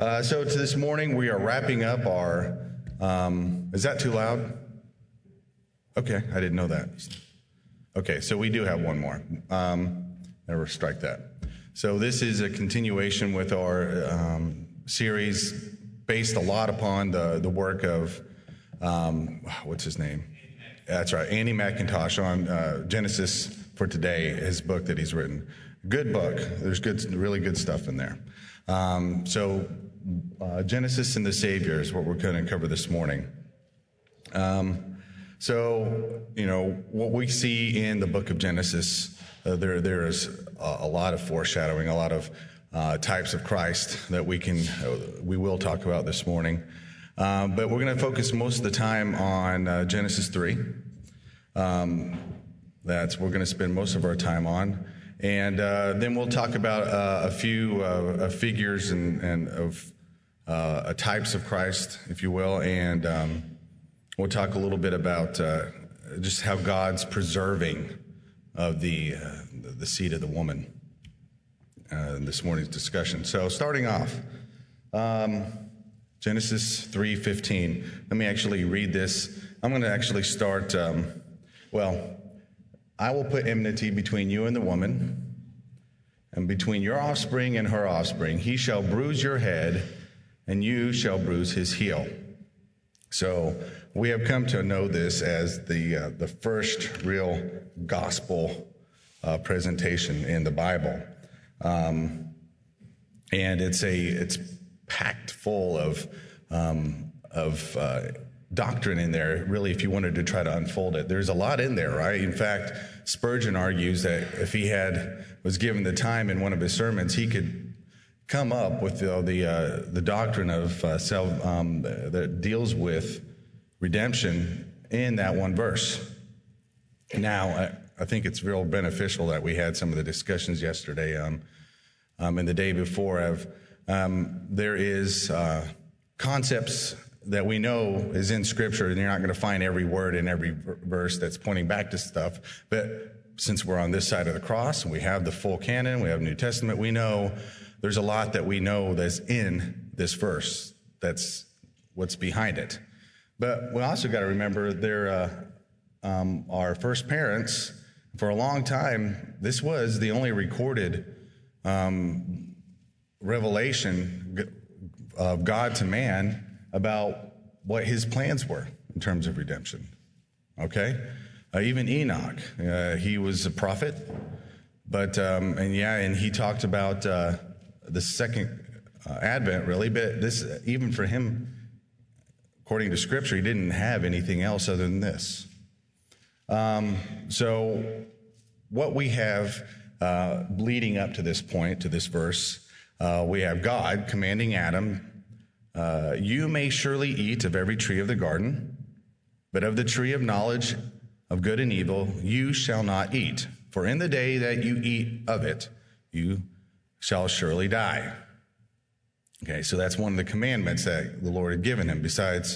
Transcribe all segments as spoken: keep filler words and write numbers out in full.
Uh, so to this morning, we are wrapping up our, um, is that too loud? Okay, I didn't know that. Okay, so we do have one more. Um, never strike that. So this is a continuation with our um, series based a lot upon the, the work of, um, what's his name? That's right, Andy McIntosh on uh, Genesis for Today, his book that he's written. Good book. There's good, really good stuff in there. Um, so uh, Genesis and the Savior is what we're going to cover this morning. Um, so, you know, what we see in the book of Genesis, uh, there there is a, a lot of foreshadowing, a lot of uh, types of Christ that we can, uh, we will talk about this morning. Um, but we're going to focus most of the time on uh, Genesis three. Um, that's what we're going to spend most of our time on. And uh, then we'll talk about uh, a few uh, figures and, and of uh, types of Christ, if you will. And um, we'll talk a little bit about uh, just how God's preserving of the, uh, the seed of the woman uh, in this morning's discussion. So starting off, um, Genesis three fifteen. Let me actually read this. I'm going to actually start, um, well, I will put enmity between you and the woman, and between your offspring and her offspring. He shall bruise your head, and you shall bruise his heel. So we have come to know this as the uh, the first real gospel uh, presentation in the Bible, um, and it's a it's packed full of um, of uh, doctrine in there, really, if you wanted to try to unfold it. There's a lot in there, right? In fact, Spurgeon argues that if he had was given the time in one of his sermons, he could come up with the the, uh, the doctrine of uh, self um, that deals with redemption in that one verse. Now, I, I think it's real beneficial that we had some of the discussions yesterday um, um, and the day before of um, there is uh, concepts that we know is in Scripture, and you're not going to find every word in every verse that's pointing back to stuff. But since we're on this side of the cross and we have the full canon, we have New Testament, we know there's a lot that we know that's in this verse. That's what's behind it. But we also got to remember there uh, um, our first parents, for a long time, this was the only recorded um, revelation of God to man about what his plans were in terms of redemption. Okay? Uh, even Enoch, uh, he was a prophet, but, um, and yeah, and he talked about uh, the second uh, advent, really, but this, even for him, according to Scripture, he didn't have anything else other than this. Um, so what we have uh, leading up to this point, to this verse, uh, we have God commanding Adam, Uh, you may surely eat of every tree of the garden, but of the tree of knowledge of good and evil you shall not eat. For in the day that you eat of it, you shall surely die. Okay, so that's one of the commandments that the Lord had given him, besides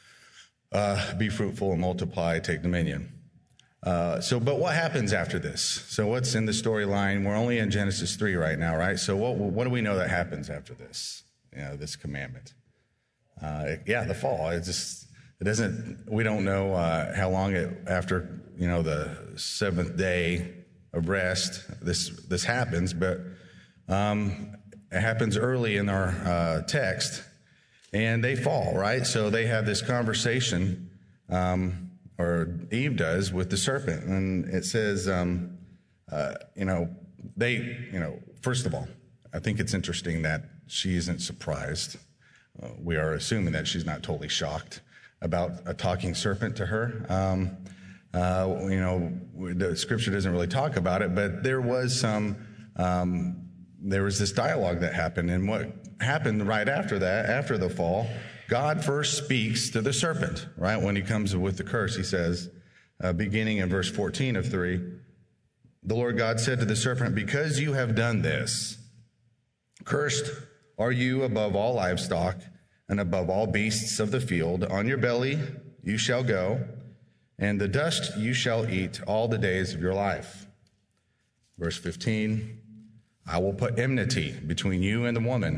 uh, be fruitful and multiply, take dominion. Uh, so, but what happens after this? So what's in the storyline? We're only in Genesis three right now, right? So what, what do we know that happens after this? You know, this commandment. Uh, yeah, the fall. It just, it doesn't, we don't know uh, how long it, after, you know, the seventh day of rest, this this happens, but um, it happens early in our uh, text, and they fall, right? So they have this conversation, um, or Eve does, with the serpent, and it says, um, uh, you know, they, you know, first of all, I think it's interesting that she isn't surprised. Uh, we are assuming that she's not totally shocked about a talking serpent to her. Um, uh, you know, the Scripture doesn't really talk about it, but there was some, um, there was this dialogue that happened. And what happened right after that, after the fall, God first speaks to the serpent, right? When he comes with the curse, he says, uh, beginning in verse fourteen of three, the Lord God said to the serpent, because you have done this, cursed are you above all livestock and above all beasts of the field. On your belly you shall go, and the dust you shall eat all the days of your life. Verse fifteen, I will put enmity between you and the woman,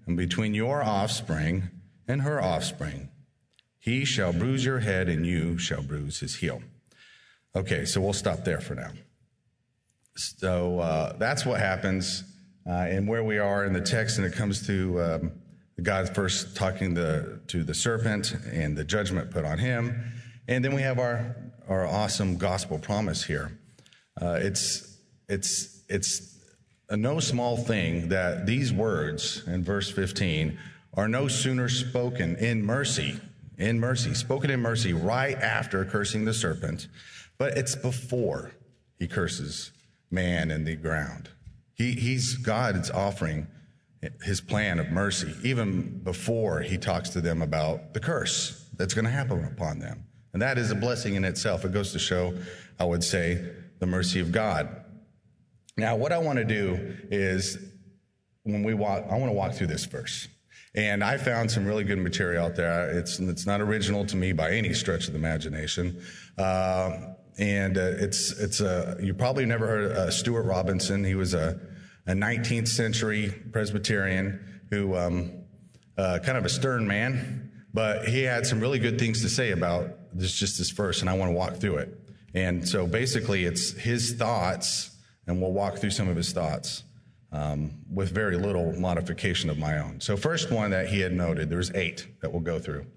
and between your offspring and her offspring. He shall bruise your head, and you shall bruise his heel. Okay, so we'll stop there for now. So uh, that's what happens uh, and where we are in the text, and it comes to um, God first talking the, to the serpent and the judgment put on him. And then we have our, our awesome gospel promise here. Uh, it's, it's, it's a no small thing that these words in verse fifteen are no sooner spoken in mercy, in mercy, spoken in mercy right after cursing the serpent, but it's before he curses man and the ground. He, he's God is offering his plan of mercy even before he talks to them about the curse that's going to happen upon them. And that is a blessing in itself. It goes to show, I would say, the mercy of God. Now, what I want to do is when we walk, I want to walk through this verse. And I found some really good material out there. It's, it's not original to me by any stretch of the imagination. Uh, And uh, it's it's a you probably never heard of uh, Stuart Robinson. He was a, a nineteenth century Presbyterian who um, uh, kind of a stern man, but he had some really good things to say about this just this verse, and I want to walk through it. And so basically, it's his thoughts, and we'll walk through some of his thoughts um, with very little modification of my own. So first one that he had noted, there's eight that we'll go through.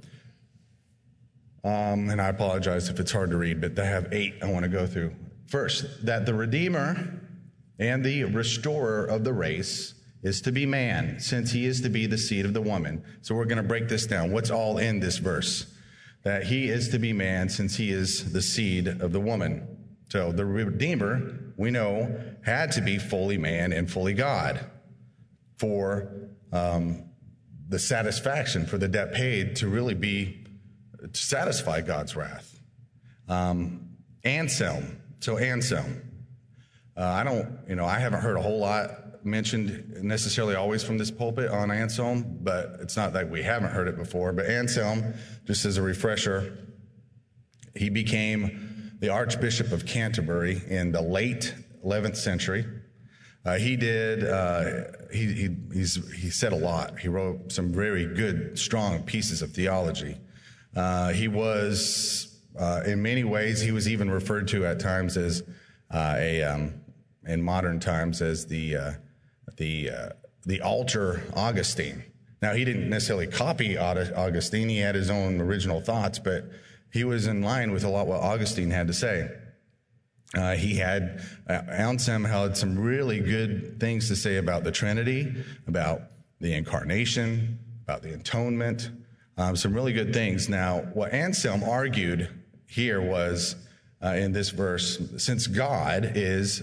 Um, and I apologize if it's hard to read, but I have eight I want to go through. First, that the Redeemer and the restorer of the race is to be man, since he is to be the seed of the woman. So we're going to break this down. What's all in this verse? That he is to be man, since he is the seed of the woman. So the Redeemer, we know, had to be fully man and fully God for um, the satisfaction, for the debt paid to really be to satisfy God's wrath. Um, Anselm. So Anselm. Uh, I don't, you know, I haven't heard a whole lot mentioned necessarily always from this pulpit on Anselm, but it's not that we haven't heard it before. But Anselm, just as a refresher, he became the Archbishop of Canterbury in the late eleventh century. Uh, he did, uh, he, he, he's, he said a lot. He wrote some very good, strong pieces of theology. Uh, he was, uh, in many ways, he was even referred to at times as uh, a, um, in modern times, as the uh, the uh, the altar Augustine. Now, he didn't necessarily copy Augustine; he had his own original thoughts, but he was in line with a lot what Augustine had to say. Uh, he had uh, Anselm had some really good things to say about the Trinity, about the incarnation, about the atonement. Um, some really good things. Now, what Anselm argued here was, uh, in this verse, since God is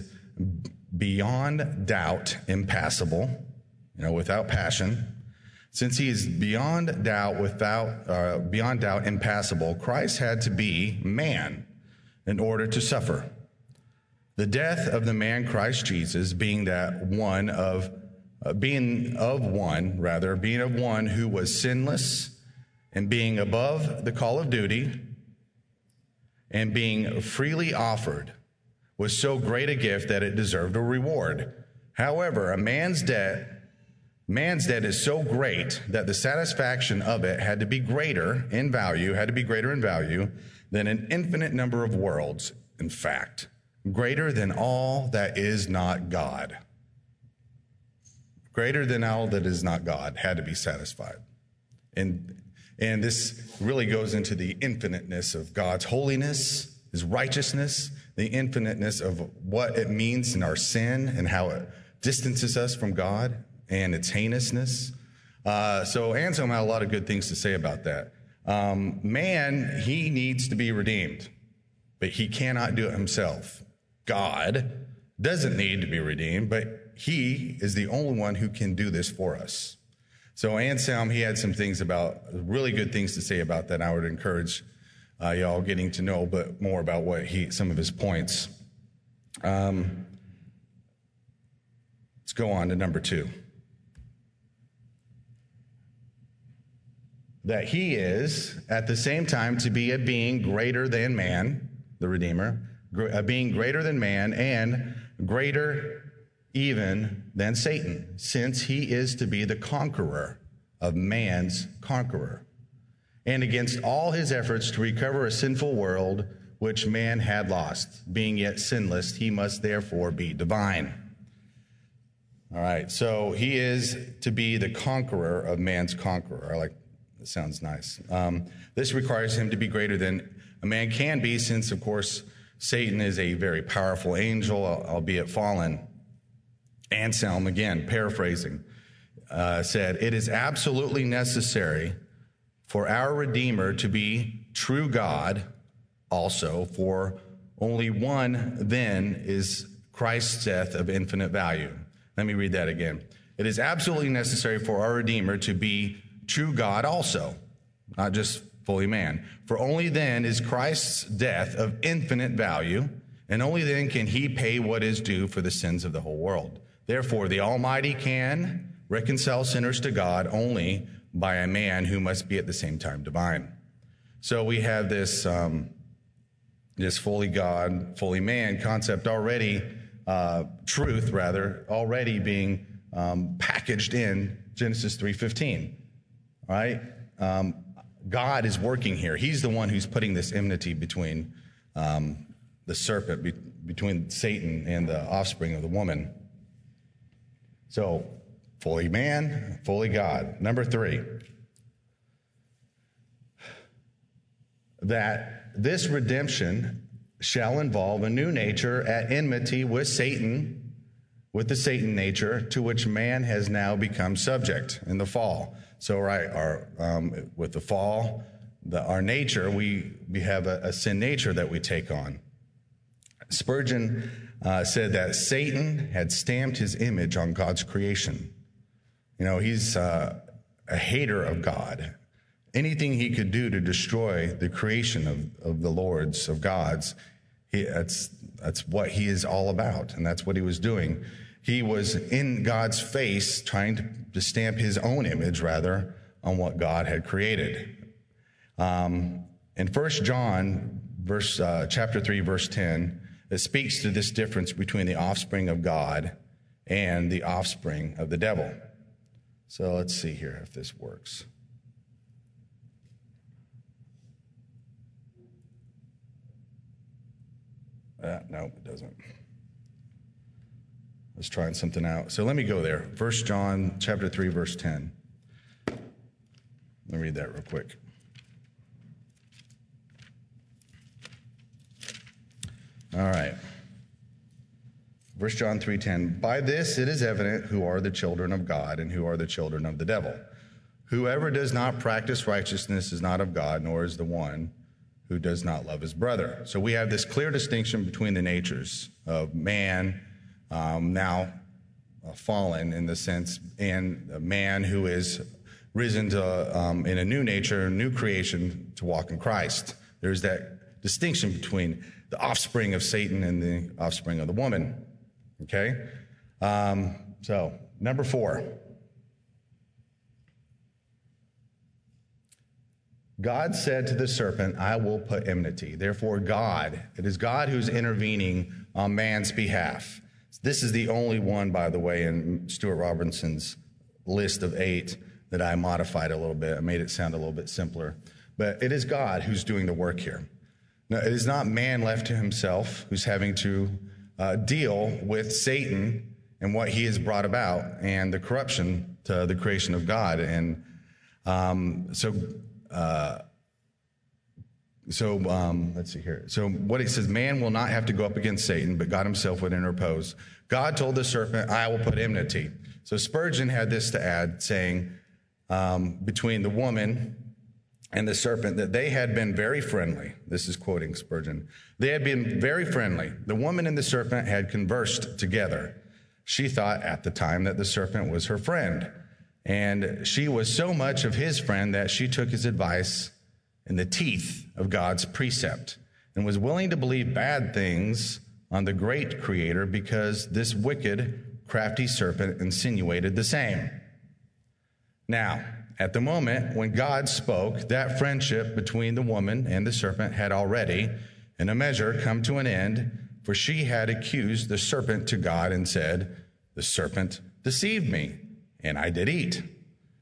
beyond doubt impassible, you know, without passion, since he is beyond doubt without, uh, beyond doubt impassible, Christ had to be man in order to suffer. The death of the man Christ Jesus being that one of, uh, being of one, rather, being of one who was sinless, and being above the call of duty and being freely offered was so great a gift that it deserved a reward. However, a man's debt, man's debt is so great that the satisfaction of it had to be greater in value, had to be greater in value than an infinite number of worlds, in fact, greater than all that is not God. Greater than all that is not God had to be satisfied. And And this really goes into the infiniteness of God's holiness, his righteousness, the infiniteness of what it means in our sin and how it distances us from God and its heinousness. Uh, so Anselm had a lot of good things to say about that. Um, man, he needs to be redeemed, but he cannot do it himself. God doesn't need to be redeemed, but he is the only one who can do this for us. So Anselm, he had some things about, really good things to say about that. And I would encourage uh, y'all getting to know but more about what he, some of his points. Um, let's go on to number two. That he is at the same time to be a being greater than man, the Redeemer, a being greater than man and greater even than Satan, since he is to be the conqueror. of man's conqueror, and against all his efforts to recover a sinful world which man had lost. Being yet sinless, he must therefore be divine. All right, so he is to be the conqueror of man's conqueror. I like, that sounds nice. Um, this requires him to be greater than a man can be, since, of course, Satan is a very powerful angel, albeit fallen. Anselm, again, paraphrasing, uh, said, "It is absolutely necessary for our Redeemer to be true God also, for only one then is Christ's death of infinite value." Let me read that again. It is absolutely necessary for our Redeemer to be true God also, not just fully man. For only then is Christ's death of infinite value, and only then can he pay what is due for the sins of the whole world. Therefore, the Almighty can reconcile sinners to God only by a man who must be at the same time divine. So we have this, um, this fully God, fully man concept already, uh, truth rather, already being um, packaged in Genesis three fifteen. All right? Um, God is working here. He's the one who's putting this enmity between um, the serpent, be- between Satan and the offspring of the woman. So, fully man, fully God. Number three, that this redemption shall involve a new nature at enmity with Satan, with the Satan nature to which man has now become subject in the fall. So, right, our, um, with the fall, the, our nature, we, we have a, a sin nature that we take on. Spurgeon uh, said that Satan had stamped his image on God's creation. You know, he's uh, a hater of God. Anything he could do to destroy the creation of, of the Lord's, of God's, he, that's, that's what he is all about, and that's what he was doing. He was in God's face trying to, to stamp his own image, rather, on what God had created. Um, in First John, verse, uh, chapter three, verse ten, it speaks to this difference between the offspring of God and the offspring of the devil. So let's see here if this works. Uh, no, it doesn't. I was trying something out. So let me go there. First John chapter three, verse ten. Let me read that real quick. All right. First John three ten. By this it is evident who are the children of God and who are the children of the devil. Whoever does not practice righteousness is not of God, nor is the one who does not love his brother. So we have this clear distinction between the natures of man, um, now uh, fallen in the sense, and a man who is risen to, um, in a new nature, a new creation to walk in Christ. There's that distinction between the offspring of Satan and the offspring of the woman. Okay? Um, so, number four. God said to the serpent, I will put enmity. Therefore, God, it is God who's intervening on man's behalf. This is the only one, by the way, in Stuart Robinson's list of eight that I modified a little bit. I made it sound a little bit simpler. But it is God who's doing the work here. Now, it is not man left to himself who's having to uh, deal with Satan and what he has brought about and the corruption to the creation of God. And um, so... Uh, so um, let's see here. So what it says, man will not have to go up against Satan, but God himself would interpose. God told the serpent, I will put enmity. So Spurgeon had this to add, saying um, between the woman and the serpent that they had been very friendly. This is quoting Spurgeon. They had been very friendly. The woman and the serpent had conversed together. She thought at the time that the serpent was her friend. And she was so much of his friend that she took his advice in the teeth of God's precept and was willing to believe bad things on the great Creator because this wicked, crafty serpent insinuated the same. Now, at the moment when God spoke, that friendship between the woman and the serpent had already, in a measure, come to an end, for she had accused the serpent to God and said, the serpent deceived me, and I did eat.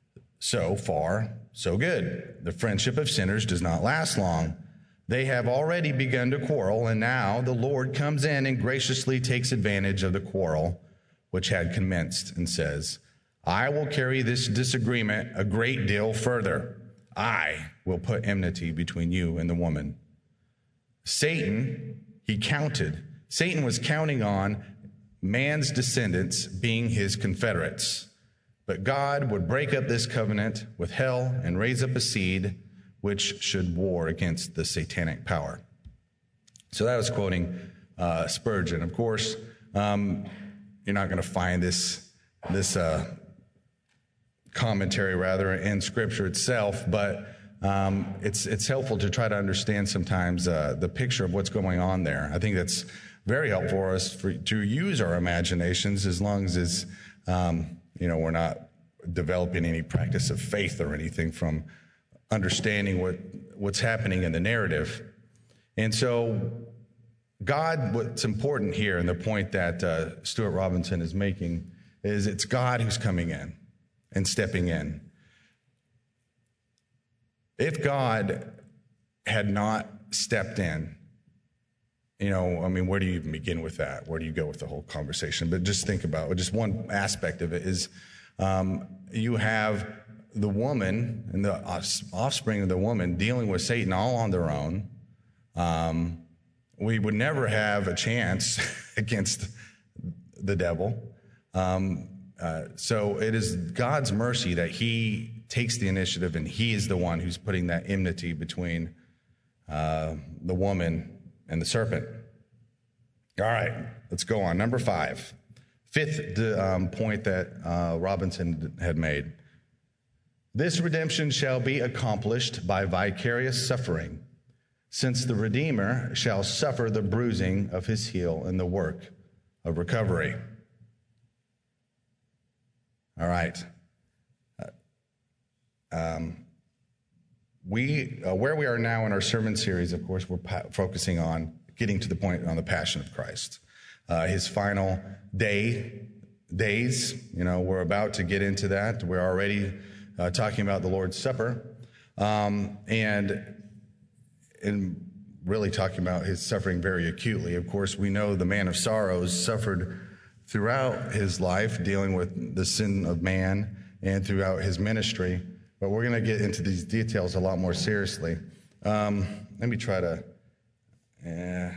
So far, so good. The friendship of sinners does not last long. They have already begun to quarrel, and now the Lord comes in and graciously takes advantage of the quarrel which had commenced and says, I will carry this disagreement a great deal further. I will put enmity between you and the woman. Satan, he counted. Satan was counting on man's descendants being his confederates. But God would break up this covenant with hell and raise up a seed which should war against the satanic power. So that was quoting uh, Spurgeon. Of course, um, you're not going to find this this uh, commentary, rather, in Scripture itself, but um, it's it's helpful to try to understand sometimes uh, the picture of what's going on there. I think that's very helpful for us for, to use our imaginations, as long as it's, um, you know, we're not developing any practice of faith or anything from understanding what what's happening in the narrative. And so God, what's important here, and the point that uh, Stuart Robinson is making, is it's God who's coming in and stepping in. If God had not stepped in, you know, I mean, where do you even begin with that? Where do you go with the whole conversation? But just think about it. Just one aspect of it is um, you have the woman and the offspring of the woman dealing with Satan all on their own. Um, we would never have a chance against the devil. Um, uh, so it is God's mercy that he takes the initiative, and he is the one who's putting that enmity between uh, the woman and the serpent. All right, let's go on. Number five, fifth um, point that uh, Robinson had made. This redemption shall be accomplished by vicarious suffering, since the Redeemer shall suffer the bruising of his heel in the work of recovery. All right. Uh, um, we, uh, where we are now in our sermon series, of course, we're pa- focusing on getting to the point on the Passion of Christ. Uh, his final day, days, you know, we're about to get into that. We're already uh, talking about the Lord's Supper, um, and and really talking about his suffering very acutely. Of course, we know the man of sorrows suffered throughout his life, dealing with the sin of man and throughout his ministry. But we're going to get into these details a lot more seriously. Um, let me try to... Eh,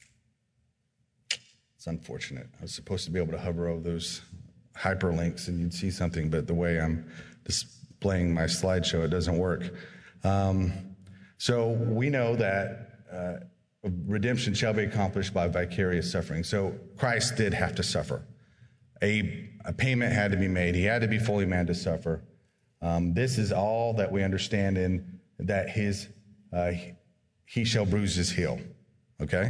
it's unfortunate. I was supposed to be able to hover over those hyperlinks and you'd see something, but the way I'm displaying my slideshow, it doesn't work. Um, so we know that uh, redemption shall be accomplished by vicarious suffering. So Christ did have to suffer. A, a payment had to be made. He had to be fully man to suffer. Um, this is all that we understand in that his uh, he shall bruise his heel. Okay?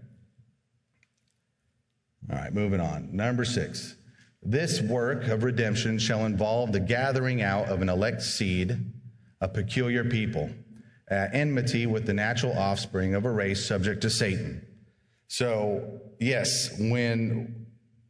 All right, moving on. Number six. This work of redemption shall involve the gathering out of an elect seed, a peculiar people, at enmity with the natural offspring of a race subject to Satan. So, yes, when,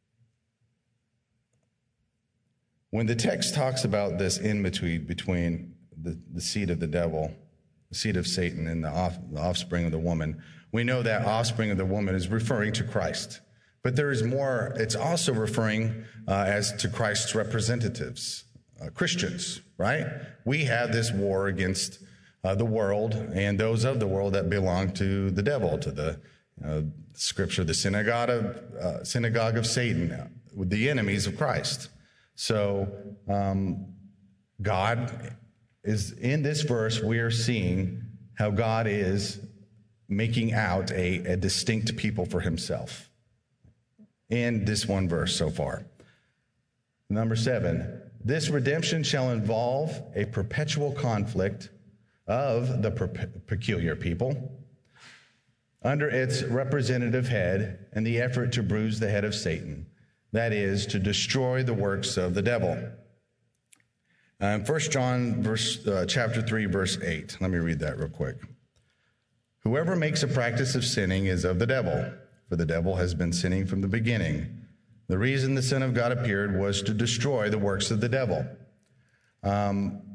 when the text talks about this enmity between the, the seed of the devil, the seed of Satan, and the, off, the offspring of the woman, we know that offspring of the woman is referring to Christ. But there is more, it's also referring uh, as to Christ's representatives, uh, Christians, right? We have this war against uh, the world and those of the world that belong to the devil, to the uh, scripture, the synagogue of, uh, synagogue of Satan, uh, the enemies of Christ. So um, God is, in this verse, we are seeing how God is making out a, a distinct people for himself in this one verse so far. Number seven, this redemption shall involve a perpetual conflict of the per- peculiar people under its representative head and the effort to bruise the head of Satan, that is, to destroy the works of the devil. Um, First John verse, uh, chapter three, verse eight. Let me read that real quick. Whoever makes a practice of sinning is of the devil, for the devil has been sinning from the beginning. The reason the Son of God appeared was to destroy the works of the devil. Um,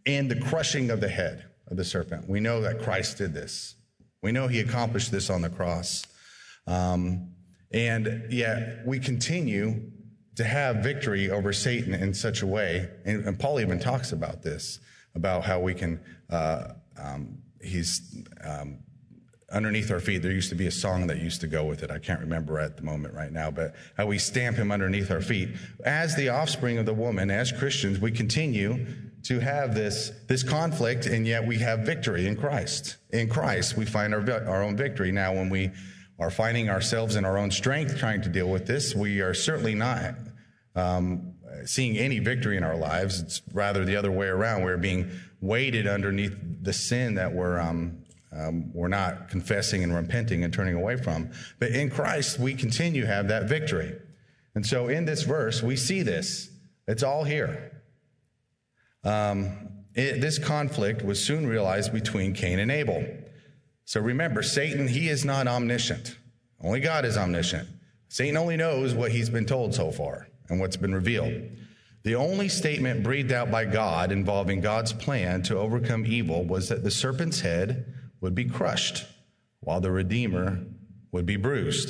in the crushing of the head of the serpent. We know that Christ did this. We know he accomplished this on the cross. Um, and yet we continue to have victory over Satan in such a way. And, and Paul even talks about this, about how we can, uh, um, he's um, underneath our feet. There used to be a song that used to go with it. I can't remember at the moment right now, but how we stamp him underneath our feet. As the offspring of the woman, as Christians, we continue to have this, this conflict, and yet we have victory in Christ. In Christ, we find our, our own victory. Now, when we are finding ourselves in our own strength trying to deal with this, we are certainly not um, seeing any victory in our lives. It's rather the other way around. We're being weighted underneath the sin that we're, um, um, we're not confessing and repenting and turning away from. But in Christ, we continue to have that victory. And so in this verse, we see this. It's all here. Um, it, this conflict was soon realized between Cain and Abel. So remember, Satan, he is not omniscient. Only God is omniscient. Satan only knows what he's been told so far and what's been revealed. The only statement breathed out by God involving God's plan to overcome evil was that the serpent's head would be crushed, while the Redeemer would be bruised.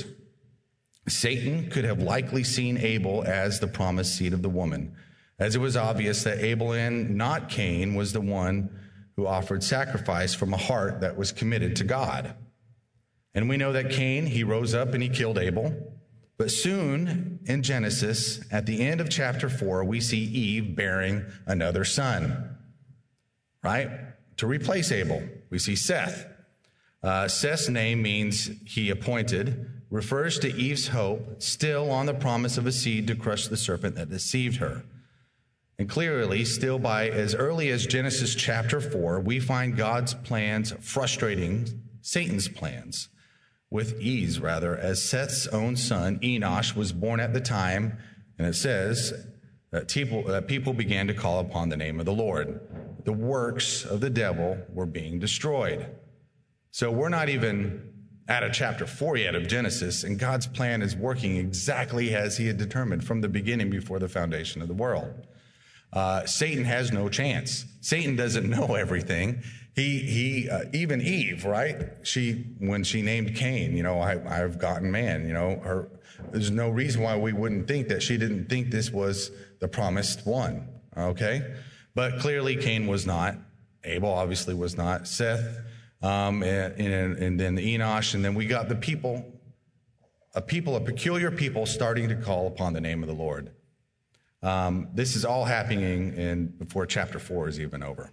Satan could have likely seen Abel as the promised seed of the woman, as it was obvious that Abel and not Cain was the one who offered sacrifice from a heart that was committed to God. And we know that Cain, he rose up and he killed Abel. But soon in Genesis, at the end of chapter four, we see Eve bearing another son, right? To replace Abel, we see Seth. Uh, Seth's name means he appointed, refers to Eve's hope still on the promise of a seed to crush the serpent that deceived her. And clearly, still by as early as Genesis chapter four, we find God's plans frustrating Satan's plans with ease, rather, as Seth's own son, Enosh, was born at the time, and it says that people, that people began to call upon the name of the Lord. The works of the devil were being destroyed. So we're not even out of chapter four yet of Genesis, and God's plan is working exactly as he had determined from the beginning before the foundation of the world. Uh, Satan has no chance. Satan doesn't know everything. He, he, uh, even Eve, right? She, when she named Cain, you know, I, I've gotten man, you know, her, there's no reason why we wouldn't think that she didn't think this was the promised one. Okay. But clearly Cain was not. Abel obviously was not. Seth, um, and, and, and then Enosh. And then we got the people, a people, a peculiar people starting to call upon the name of the Lord. Um, this is all happening in before chapter four is even over.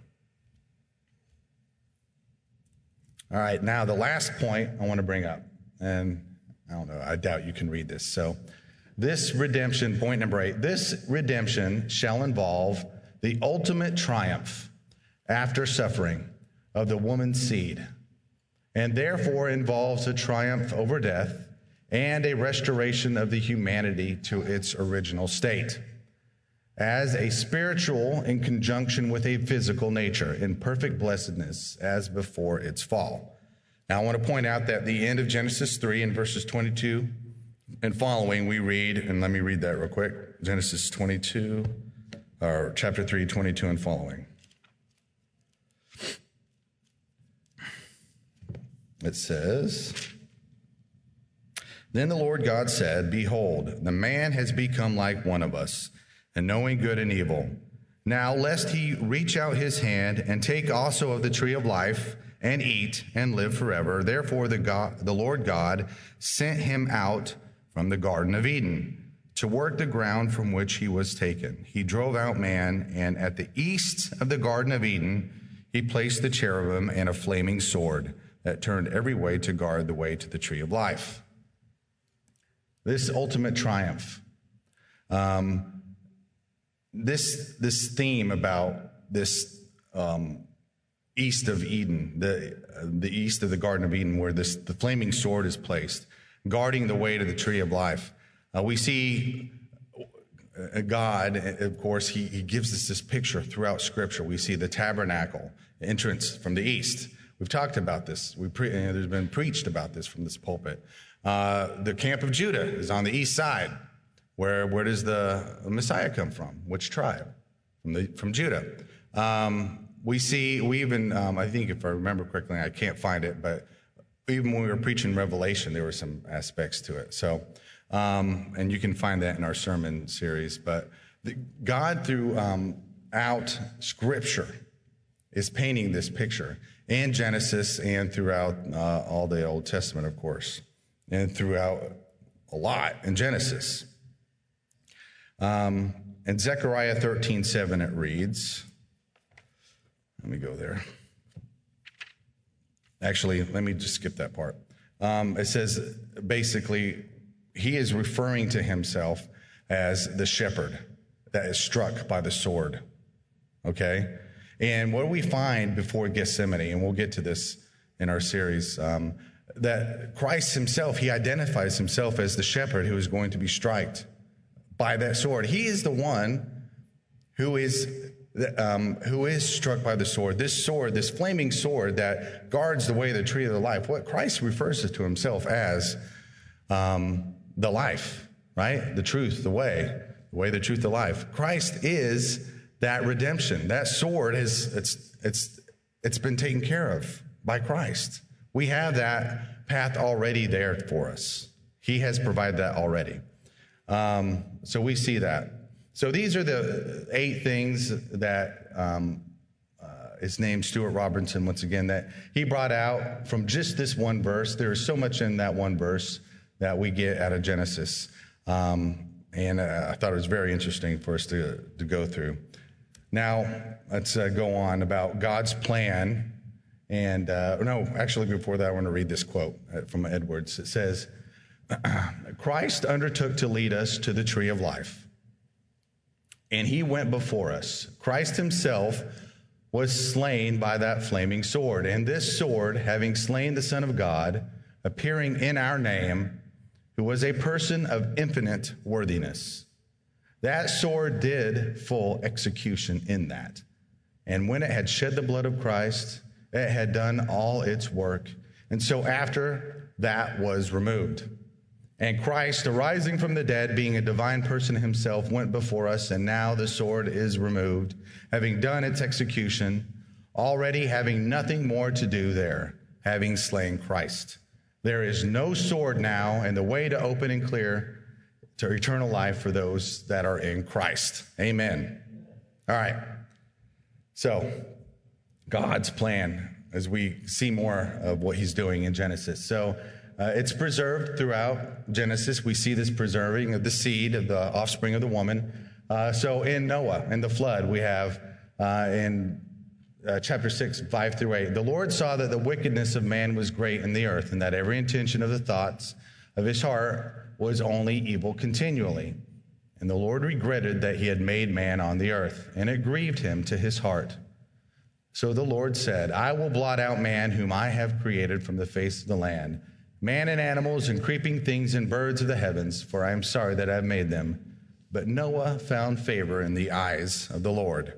All right, now the last point I want to bring up, and I don't know, I doubt you can read this. So this redemption, point number eight, this redemption shall involve the ultimate triumph after suffering of the woman's seed, and therefore involves a triumph over death and a restoration of the humanity to its original state, as a spiritual in conjunction with a physical nature in perfect blessedness as before its fall. Now, I want to point out that at the end of Genesis three in verses twenty-two and following, we read, and let me read that real quick, Genesis twenty-two, or chapter three, twenty-two and following. It says, "Then the Lord God said, Behold, the man has become like one of us, and knowing good and evil. Now, lest he reach out his hand and take also of the tree of life and eat and live forever. Therefore, the God, the Lord God sent him out from the Garden of Eden to work the ground from which he was taken. He drove out man, and at the east of the Garden of Eden, he placed the cherubim and a flaming sword that turned every way to guard the way to the tree of life." This ultimate triumph. Um, This this theme about this um, east of Eden, the uh, the east of the Garden of Eden, where this the flaming sword is placed, guarding the way to the tree of life. Uh, we see God, of course, he, he gives us this picture throughout Scripture. We see the tabernacle, entrance from the east. We've talked about this. We pre- uh, there's been preached about this from this pulpit. Uh, the camp of Judah is on the east side. Where where does the Messiah come from? Which tribe? From the from Judah. Um, we see, we even, um, I think if I remember correctly, I can't find it, but even when we were preaching Revelation, there were some aspects to it. So, um, and you can find that in our sermon series. But the, God, throughout um, Scripture, is painting this picture in Genesis and throughout uh, all the Old Testament, of course, and throughout a lot in Genesis. Um, in Zechariah thirteen seven, it reads, let me go there. Actually, let me just skip that part. Um, it says, basically, he is referring to himself as the shepherd that is struck by the sword, okay? And what we find before Gethsemane, and we'll get to this in our series, um, that Christ himself, he identifies himself as the shepherd who is going to be struck by that sword. He is the one who is um, who is struck by the sword. This sword, this flaming sword that guards the way of the tree of the life. What Christ refers to himself as um, the life, right? The truth, the way, the way, the truth, the life. Christ is that redemption. That sword is it's it's it's been taken care of by Christ. We have that path already there for us. He has provided that already. Um, so we see that. So these are the eight things that um, uh, is named Stuart Robertson, once again, that he brought out from just this one verse. There is so much in that one verse that we get out of Genesis. Um, and uh, I thought it was very interesting for us to, to go through. Now, let's uh, go on about God's plan. And uh, no, actually, before that, I want to read this quote from Edwards. It says, Christ undertook to lead us to the tree of life, and he went before us. Christ himself was slain by that flaming sword, and this sword, having slain the Son of God, appearing in our name, who was a person of infinite worthiness. That sword did full execution in that. And when it had shed the blood of Christ, it had done all its work. And so after that was removed. And Christ, arising from the dead, being a divine person himself, went before us, and now the sword is removed, having done its execution, already having nothing more to do there, having slain Christ. There is no sword now, and the way to open and clear to eternal life for those that are in Christ. Amen. All right. So, God's plan, as we see more of what he's doing in Genesis. So, uh, it's preserved throughout Genesis. We see this preserving of the seed of the offspring of the woman. Uh, so, in Noah, in the flood, we have uh, in uh, chapter six, five through eight, the Lord saw that the wickedness of man was great in the earth, and that every intention of the thoughts of his heart was only evil continually. And the Lord regretted that he had made man on the earth, and it grieved him to his heart. So the Lord said, I will blot out man whom I have created from the face of the land, man and animals and creeping things and birds of the heavens, for I am sorry that I have made them. But Noah found favor in the eyes of the Lord.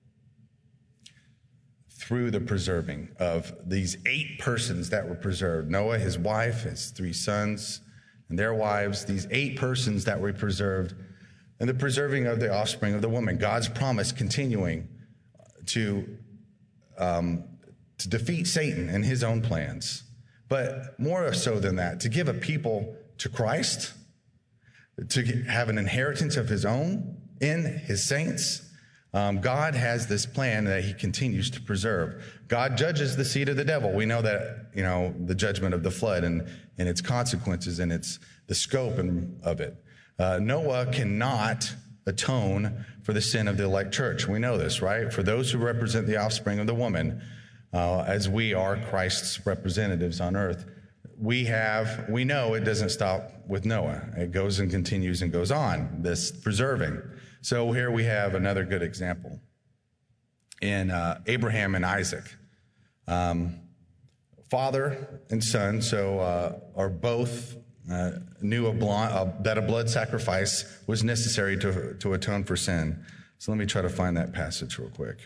Through the preserving of these eight persons that were preserved, Noah, his wife, his three sons, and their wives, these eight persons that were preserved, and the preserving of the offspring of the woman, God's promise continuing to Um, to defeat Satan and his own plans. But more so than that, to give a people to Christ, to have an inheritance of his own in his saints. Um, God has this plan that he continues to preserve. God judges the seed of the devil. We know that, you know, the judgment of the flood and, and its consequences and its the scope and, of it. Uh, Noah cannot atone for the sin of the elect church. We know this, right? For those who represent the offspring of the woman, uh, as we are Christ's representatives on earth, we have, we know it doesn't stop with Noah. It goes and continues and goes on, this preserving. So here we have another good example in uh, Abraham and Isaac. Um, father and son, so uh, are both Uh, knew a blonde, uh, that a blood sacrifice was necessary to, to atone for sin. So let me try to find that passage real quick.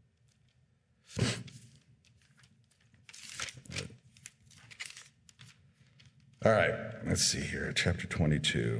All right, let's see here, chapter twenty-two.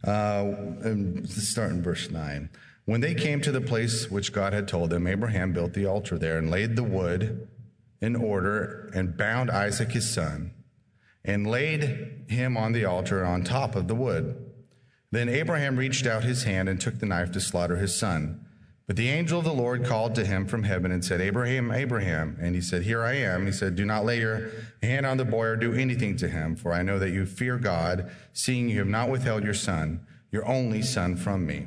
Uh, and let's start in verse nine. When they came to the place which God had told them, Abraham built the altar there and laid the wood in order and bound Isaac his son and laid him on the altar on top of the wood. Then Abraham reached out his hand and took the knife to slaughter his son. But the angel of the Lord called to him from heaven and said, Abraham, Abraham. And he said, Here I am. He said, Do not lay your hand on the boy or do anything to him, for I know that you fear God, seeing you have not withheld your son, your only son, from me.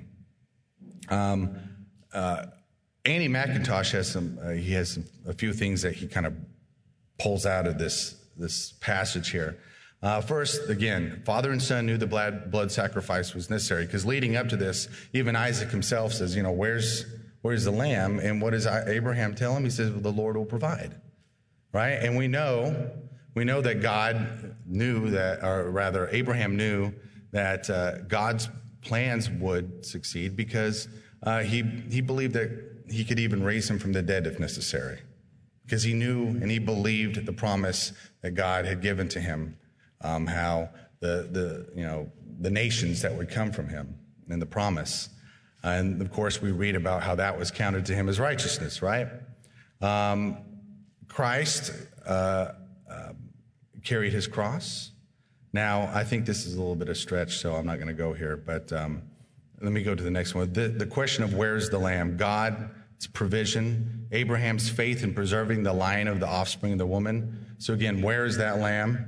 Um, uh, Andy McIntosh has some, uh, he has some, a few things that he kind of pulls out of this, this passage here. Uh, first, again, father and son knew the blood, blood sacrifice was necessary, because leading up to this, even Isaac himself says, you know, where's, where's the lamb? And what does Abraham tell him? He says, well, the Lord will provide, right? And we know, we know that God knew that, or rather, Abraham knew that uh, God's plans would succeed, because uh, he, he believed that he could even raise him from the dead if necessary, because he knew and he believed the promise that God had given to him. Um, how the, the, you know, the nations that would come from him and the promise. Uh, and, of course, we read about how that was counted to him as righteousness, right? Um, Christ uh, uh, carried his cross. Now, I think this is a little bit of a stretch, so I'm not going to go here. But um, let me go to the next one. The, the question of where's the lamb? God's provision, Abraham's faith in preserving the line of the offspring of the woman. So, again, where is that lamb?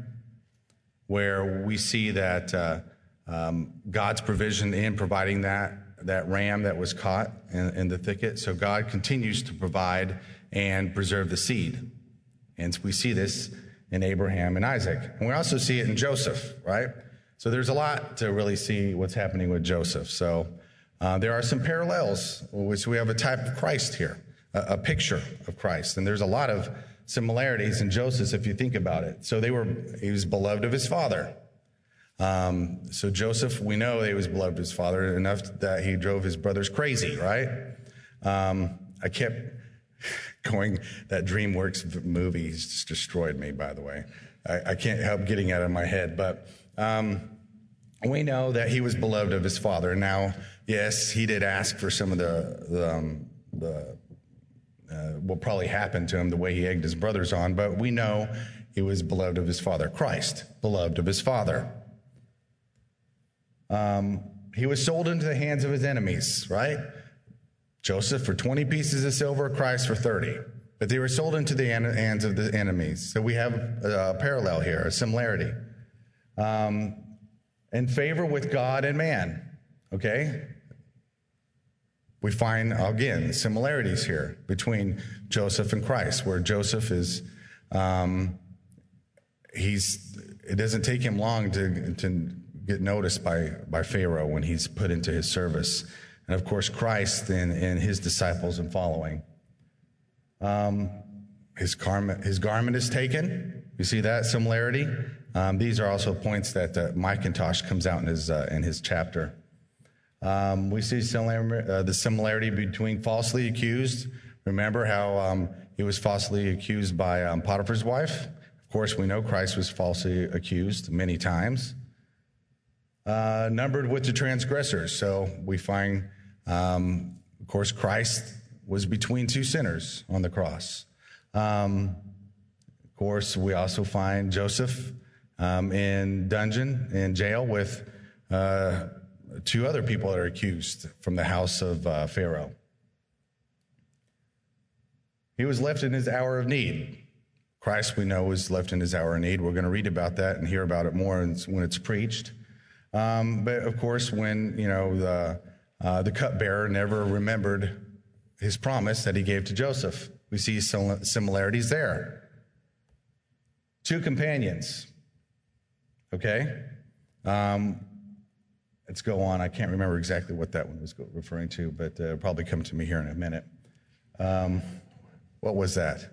Where we see that uh, um, God's provision in providing that that ram that was caught in, in the thicket. So God continues to provide and preserve the seed. And we see this in Abraham and Isaac. And we also see it in Joseph, right? So there's a lot to really see what's happening with Joseph. So uh, there are some parallels, which we have a type of Christ here, a, a picture of Christ. And there's a lot of similarities in Joseph, if you think about it. So they were, he was beloved of his father. Um, so Joseph, we know he was beloved of his father enough that he drove his brothers crazy, right? Um, I kept going, that DreamWorks movie just destroyed me, by the way. I, I can't help getting out of my head, but um, we know that he was beloved of his father. Now, yes, he did ask for some of the, the, um, the Uh, will probably happen to him the way he egged his brothers on, but we know he was beloved of his father. Christ, beloved of his father. Um, he was sold into the hands of his enemies, right? Joseph for twenty pieces of silver, Christ for thirty. But they were sold into the hands of the enemies. So we have a, a parallel here, a similarity. Um, in favor with God and man, okay? We find, again, similarities here between Joseph and Christ, where Joseph is, um, he's, it doesn't take him long to, to get noticed by, by Pharaoh when he's put into his service. And, of course, Christ and, and his disciples and following. Um, his, garment, his garment is taken. You see that similarity? Um, these are also points that uh, McIntosh comes out in his, uh, in his chapter. Um, we see similar, uh, the similarity between falsely accused. Remember how um, he was falsely accused by um, Potiphar's wife? Of course, we know Christ was falsely accused many times. Uh, numbered with the transgressors. So we find, um, of course, Christ was between two sinners on the cross. Um, of course, we also find Joseph um, in dungeon, in jail with Uh, two other people that are accused from the house of uh, Pharaoh. He was left in his hour of need. Christ, we know, was left in his hour of need. We're going to read about that and hear about it more when it's preached. Um, but, of course, when, you know, the, uh, the cupbearer never remembered his promise that he gave to Joseph. We see similarities there. Two companions, okay? Um, let's go on. I can't remember exactly what that one was referring to, but uh, it'll probably come to me here in a minute. Um, what was that?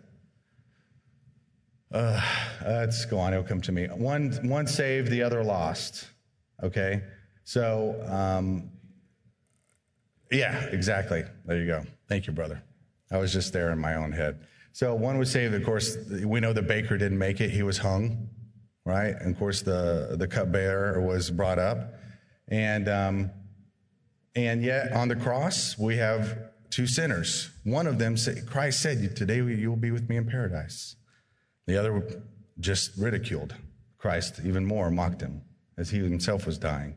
Uh, let's go on. It'll come to me. One, one saved, the other lost. Okay? So, um, yeah, exactly. There you go. Thank you, brother. I was just there in my own head. So one was saved. Of course, we know the baker didn't make it. He was hung, right? And, of course, the, the cupbearer was brought up. And, um, and yet on the cross, we have two sinners. One of them, said, Christ said, today you will be with me in paradise. The other just ridiculed Christ even more, mocked him as he himself was dying.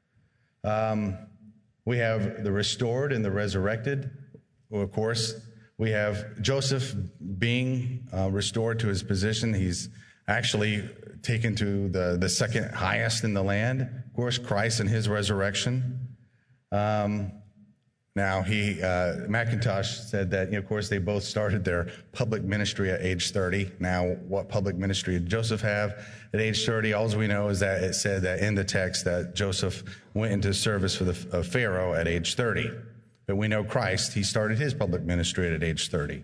Um, we have the restored and the resurrected. Well, of course, we have Joseph being uh, restored to his position. He's actually taken to the, the second highest in the land. Of course, Christ and his resurrection. Um, now, he uh, McIntosh said that, you know, of course, they both started their public ministry at age thirty. Now, what public ministry did Joseph have at age thirty? All we know is that it said that in the text that Joseph went into service for the uh, Pharaoh at age thirty. But we know Christ, he started his public ministry at age thirty.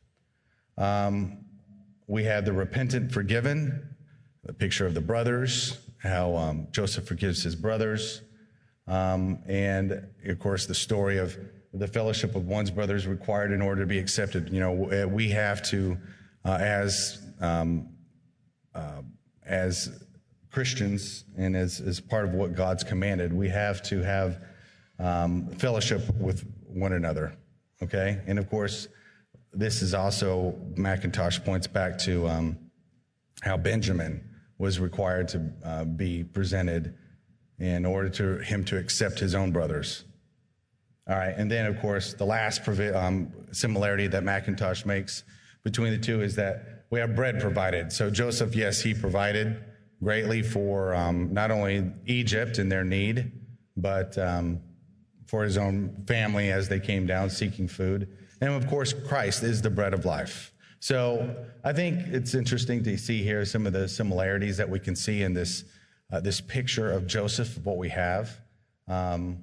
Um, we have the repentant forgiven, the picture of the brothers, how um, Joseph forgives his brothers. Um, and, of course, the story of the fellowship of one's brothers required in order to be accepted. You know, we have to, uh, as um, uh, as Christians and as, as part of what God's commanded, we have to have um, fellowship with one another, okay? And, of course, this is also, McIntosh points back to um, how Benjamin was required to uh, be presented in order to him to accept his own brothers. All right, and then, of course, the last provi- um, similarity that McIntosh makes between the two is that we have bread provided. So Joseph, yes, he provided greatly for um, not only Egypt and their need, but um, for his own family as they came down seeking food. And, of course, Christ is the bread of life. So I think it's interesting to see here some of the similarities that we can see in this Uh, this picture of Joseph, of what we have. Um,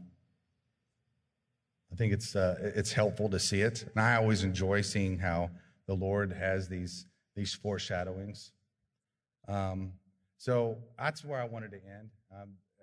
I think it's uh, it's helpful to see it, and I always enjoy seeing how the Lord has these these foreshadowings. Um, so that's where I wanted to end. Um,